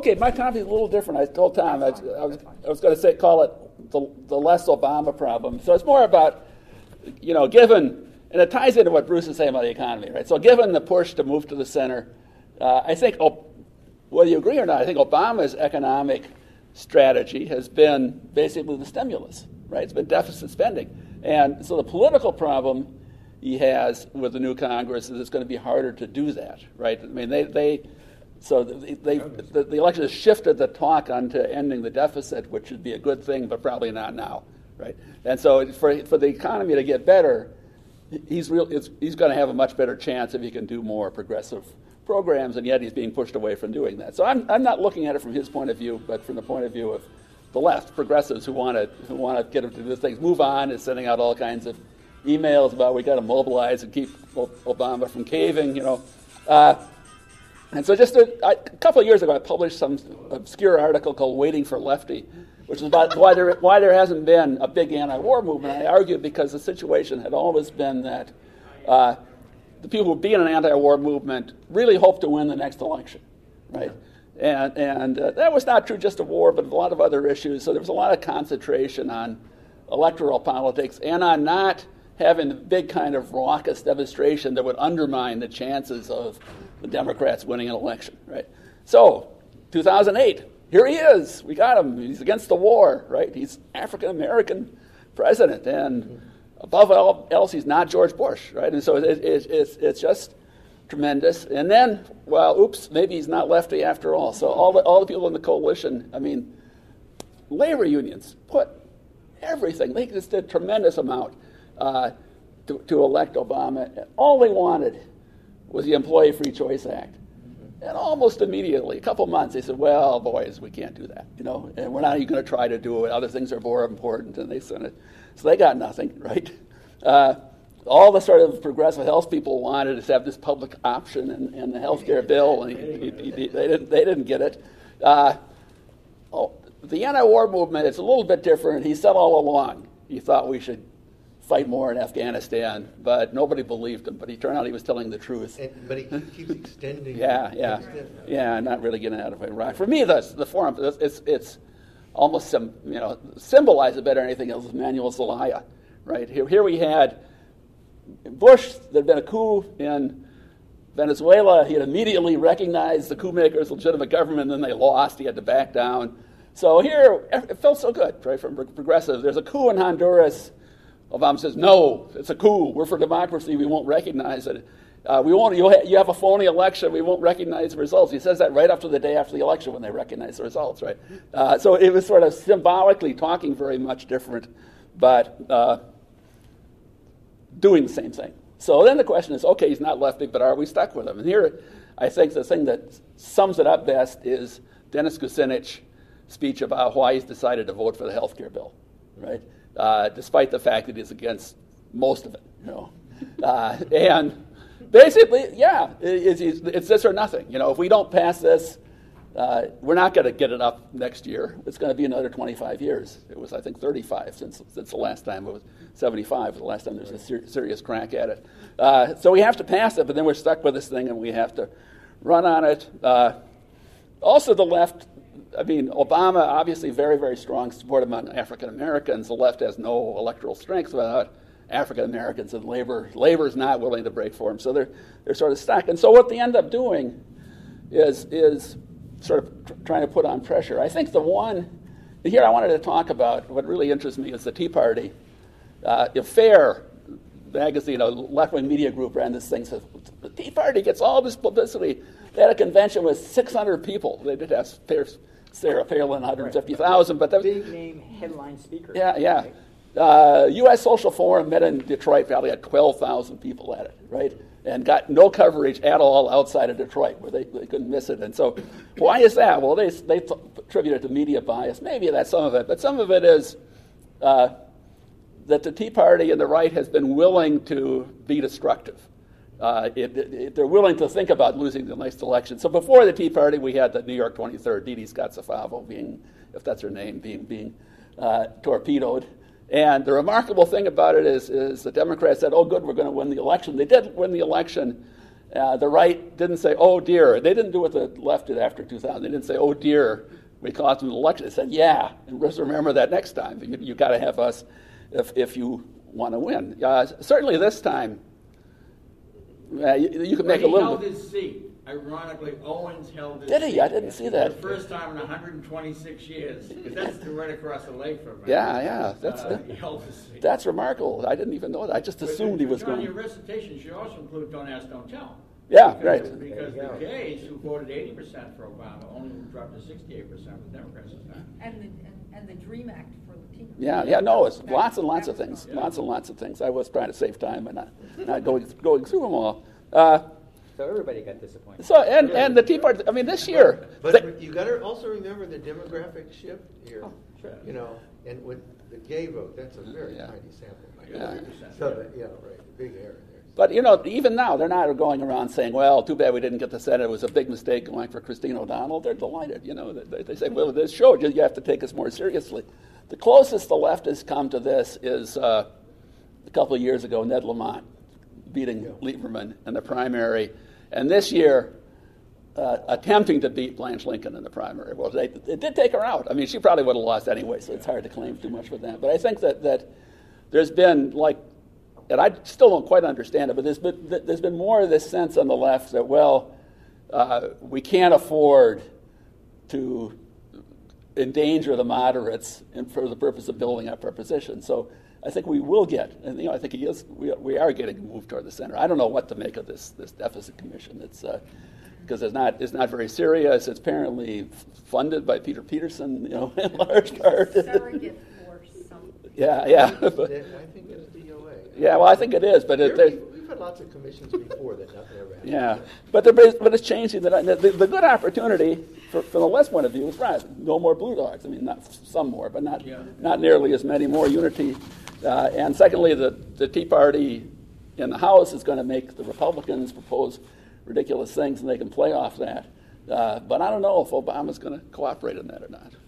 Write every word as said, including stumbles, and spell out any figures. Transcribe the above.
okay, my economy is a little different. I told Tom, I, I was, I was going to say, call it the, the less Obama problem. So it's more about, you know, given, and it ties into what Bruce is saying about the economy, right? So given the push to move to the center, uh, I think, oh, whether you agree or not, I think Obama's economic strategy has been basically the stimulus, right? It's been deficit spending. And so the political problem he has with the new Congress is it's going to be harder to do that, right? I mean, they, they so they, they the, the election has shifted the talk onto ending the deficit, which would be a good thing, but probably not now, right? And so for for the economy to get better, he's real. It's, he's going to have a much better chance if he can do more progressive programs, and yet he's being pushed away from doing that. So I'm I'm not looking at it from his point of view, but from the point of view of the left, progressives who want to who want to get him to do things, move on, is sending out all kinds of emails about we got to mobilize and keep Obama from caving, you know. Uh, and so just a, I, a couple of years ago, I published some obscure article called "Waiting for Lefty," which is about why there why there hasn't been a big anti-war movement. I argued because the situation had always been that uh, the people who would be in an anti-war movement really hoped to win the next election, right? And and uh, that was not true just of war, but a lot of other issues. So there was a lot of concentration on electoral politics and on not having a big kind of raucous demonstration that would undermine the chances of the Democrats winning an election, right? So, two thousand eight, here he is. We got him. He's against the war, right? He's African-American president, and above all else, he's not George Bush, right? And so it, it, it's, it's just tremendous. And then, well, oops, maybe he's not lefty after all. So all the, all the people in the coalition, I mean, labor unions put everything. They just did a tremendous amount uh, to, to elect Obama. All they wanted was the Employee Free Choice Act. And almost immediately, a couple months, they said, well, boys, we can't do that, you know, and we're not even going to try to do it. Other things are more important, and they sent it. So they got nothing, right? Uh, all the sort of progressive health people wanted is to have this public option in, in the health care bill, and he, he, he, they, didn't, they didn't get it. Uh, oh, the anti-war movement, it's a little bit different. He said all along he thought we should fight more in Afghanistan, but nobody believed him. But he turned out he was telling the truth. And, but he keeps extending. yeah, yeah, yeah. Not really getting out of Iraq. For me, the the forum it's it's almost some you know symbolizes better than anything else is Manuel Zelaya, right? Here here we had Bush. There'd been a coup in Venezuela. He had immediately recognized the coup makers' legitimate government, and then they lost. He had to back down. So here it felt so good, right? From progressive, there's a coup in Honduras. Obama says, no, it's a coup. We're for democracy. We won't recognize it. Uh, we won't. You, ha- you have a phony election. We won't recognize the results. He says that right after the day after the election when they recognize the results, right? Uh, so it was sort of symbolically talking very much different, but uh, doing the same thing. So then the question is, okay, he's not lefty, but are we stuck with him? And here, I think the thing that sums it up best is Dennis Kucinich's speech about why he's decided to vote for the health care bill, right? Uh, despite the fact that he's against most of it, you know. Uh, and basically, yeah, it, it's, it's this or nothing. You know, if we don't pass this, uh, we're not going to get it up next year. It's going to be another twenty-five years. It was, I think, thirty-five since since the last time. It was seventy-five was the last time there was a ser- serious crack at it. Uh, so we have to pass it, but then we're stuck with this thing, and we have to run on it. Uh, also, the left. I mean, Obama, obviously very, very strong support among African Americans. The left has no electoral strength without African Americans, and labor labor's not willing to break for him. So they're they're sort of stuck. And so what they end up doing is is sort of tr- trying to put on pressure. I think the one here I wanted to talk about, what really interests me is the Tea Party. Uh, if FAIR magazine, a left-wing media group, ran this thing, says the Tea Party gets all this publicity. They had a convention with six hundred people. They did have Sarah Palin, one hundred fifty thousand. But that big name headline speaker. Yeah, yeah. Uh, U S Social Forum met in Detroit, probably had twelve thousand people at it, right? And got no coverage at all outside of Detroit, where they, they couldn't miss it. And so why is that? Well, they, they th- attribute it to media bias. Maybe that's some of it. But some of it is uh, that the Tea Party and the right has been willing to be destructive. Uh, it, it, it, they're willing to think about losing the next election. So before the Tea Party, we had the New York twenty-third, Dee Dee Scott-Safavo being, if that's her name, being being uh, torpedoed. And the remarkable thing about it is, is the Democrats said, oh, good, we're going to win the election. They did win the election, Uh, the right didn't say, oh dear. They didn't do what the left did after two thousand. They didn't say, oh dear, we cost them the election. They said, yeah, and just remember that next time. You, you got to have us if, if you want to win. Uh, certainly this time, uh, you, you can make well, a little he held his seat. Ironically, Owens held his Did seat. he? I didn't see that. For the first time in one hundred twenty-six years. Because that's right across the lake from him. Yeah, yeah. That's, uh, he held his seat. that's remarkable. I didn't even know that. I just But, assumed he was John, going. your recitation should also include Don't Ask, Don't Tell. Yeah, Because, right. Because There you the go. gays who voted eighty percent for Obama only dropped to sixty-eight percent with Democrats this time. And the, and, and the DREAM Act for Latinos. Yeah, yeah, no, it's That- lots and lots that of was things, gone. lots and lots of things. I was trying to save time and not, not going going through them all. Uh, So everybody got disappointed. so and and the Tea Party. I mean, this year. But they- you got to also remember the demographic shift here. Oh, sure. You know, and with the gay vote, that's a very Yeah. tiny sample. Yeah. thirty percent. So, that, yeah, right, big error there. But you know, even now they're not going around saying, "Well, too bad we didn't get the Senate. It was a big mistake going for Christine O'Donnell." They're delighted. You know, they, they say, "Well, this showed you you have to take us more seriously." The closest the left has come to this is uh, a couple of years ago, Ned Lamont beating Yeah. Lieberman in the primary, and this year uh, attempting to beat Blanche Lincoln in the primary. Well, they, it did take her out. I mean, she probably would have lost anyway, so it's hard to claim too much for that. But I think that that there's been like. And I still don't quite understand it, but there's been, there's been more of this sense on the left that, well, uh, we can't afford to endanger the moderates in, for the purpose of building up our position. So I think we will get, and you know, I think he is, we, we are getting moved toward the center. I don't know what to make of this this deficit commission. It's uh, because it's not it's not very serious. It's apparently funded by Peter Peterson, you know, in large part. Surrogate for some. yeah, yeah. But, I think it's D O A. yeah, well, I think it is, but it, There- there- we've, we've had lots of commissions before that nothing ever happened. yeah, but there is, but it's changing. The, the, the good opportunity for, from the left's point of view is right. No more blue dogs. I mean, not some more, but not Yeah. not nearly as many. More unity, uh, and secondly, the the Tea Party in the House is going to make the Republicans propose ridiculous things, and they can play off that. Uh, but I don't know if Obama's going to cooperate in that or not.